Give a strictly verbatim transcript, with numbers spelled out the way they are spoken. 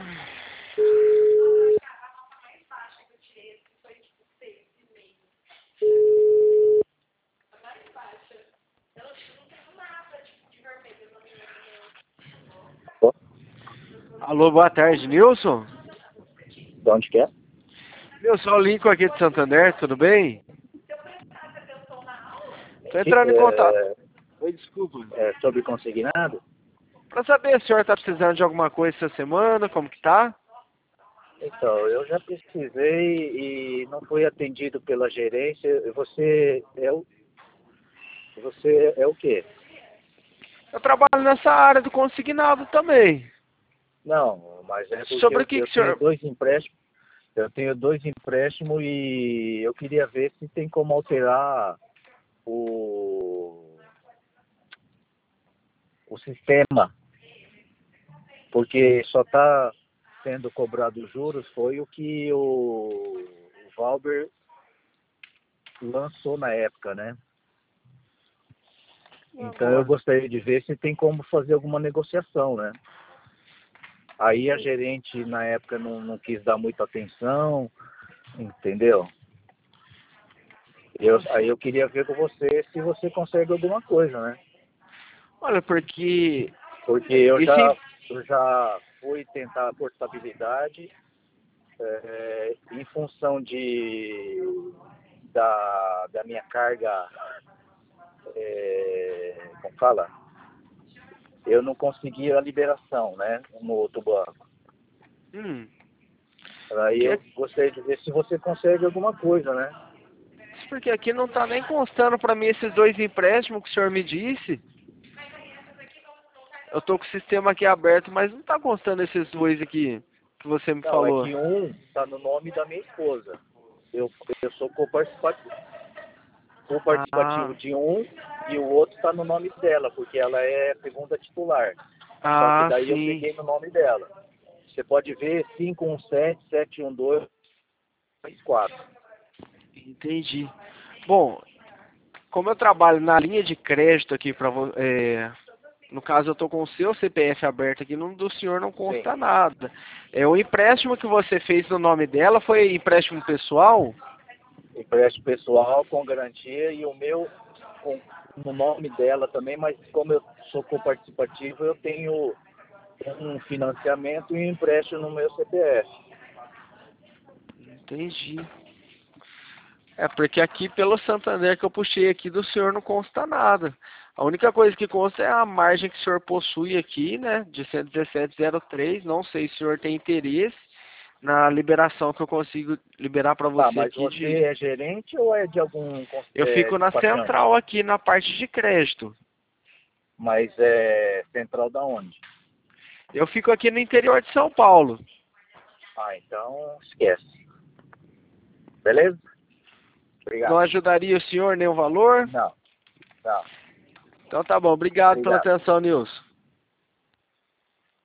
Alô, boa tarde, Nilson? De onde que é? Nilson, é o Lincoln aqui de Santander, tudo bem? Tô entrando em contato. É, Oi, desculpa. é sobre consignado? Pra saber se o senhor tá precisando de alguma coisa essa semana, como que tá? Então, eu já pesquisei e não fui atendido pela gerência. Você é o, você é o quê? Eu trabalho nessa área do consignado também. Não, mas é porque Sobre o eu, que eu que o tenho senhor... dois empréstimos. Eu tenho dois empréstimos e eu queria ver se tem como alterar o, o sistema, porque só está sendo cobrado juros, foi o que o, o Valber lançou na época, né? Então eu gostaria de ver se tem como fazer alguma negociação, né? Aí a gerente na época não, não quis dar muita atenção, entendeu? Eu, aí eu queria ver com você se você consegue alguma coisa, né? Olha, porque... Porque eu Esse... já, eu já fui tentar a portabilidade é, em função de, da, da minha carga, é, como fala? Eu não consegui a liberação, né? No outro banco. Hum, Aí que é- eu gostaria de ver se você consegue alguma coisa, né? porque aqui não tá nem constando pra mim esses dois empréstimos que o senhor me disse. Eu tô com o sistema aqui aberto, mas não tá constando esses dois aqui que você me Não, é falou. que um está no nome da minha esposa. Eu, eu sou coparticipativo, coparticipativo Ah, de um e o outro está no nome dela, porque ela é segunda titular. Só que ah, daí eu sim. peguei no nome dela. Você pode ver cinco um sete, sete um dois, dois quatro. Entendi. Bom, como eu trabalho na linha de crédito aqui para é, no caso eu tô com o seu C P F aberto aqui, no do senhor não Sim. consta nada. É o empréstimo que você fez no nome dela foi empréstimo pessoal? Empréstimo pessoal com garantia e o meu com, no nome dela também, mas como eu sou coparticipativo, eu tenho um financiamento e um empréstimo no meu C P F. Entendi. É porque aqui pelo Santander que eu puxei aqui do senhor não consta nada. A única coisa que consta é a margem que o senhor possui aqui, né, de cento e dezessete vírgula zero três. Não sei se o senhor tem interesse na liberação que eu consigo liberar para Tá, você mas aqui você de... é gerente ou é de algum cons- Eu é, fico na despachante? central aqui na parte de crédito. Mas é central da onde? Eu fico aqui no interior de São Paulo. Ah, então esquece. Beleza? Não Obrigado. ajudaria o senhor nenhum valor? Não, não. Então tá bom. Obrigado pela Obrigado. atenção, Nilson.